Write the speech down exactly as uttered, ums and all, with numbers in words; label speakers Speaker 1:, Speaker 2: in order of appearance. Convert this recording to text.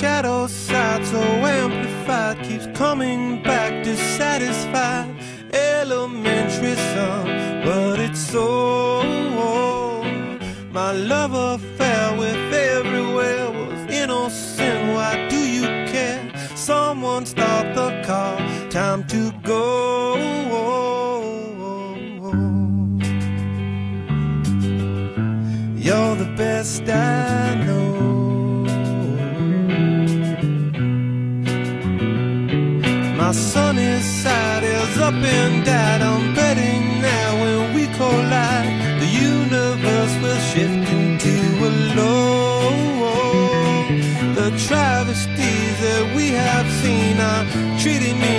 Speaker 1: shadow side so amplified keeps coming back dissatisfied. Elementary song, but it's so. My love affair with everywhere was innocent. Why do you care? Someone start the car, time to go. You're the best I know. My sunny side is up and down. I'm betting now when we collide, the universe will shift into a low. The travesties that we have seen are treating me